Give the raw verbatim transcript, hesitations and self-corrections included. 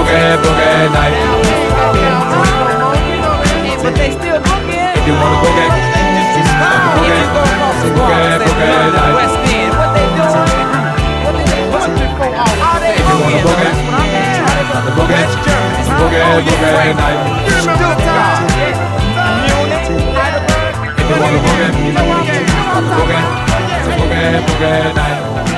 boogie, boogie night. But they still boogie. If you wanna boogie, boogie, boogie, boogie night. West End, what they doing? What they doing? All they If you wanna boogie, the boogie, boogie, boogie night. If you wanna boogie, boogie, boogie night.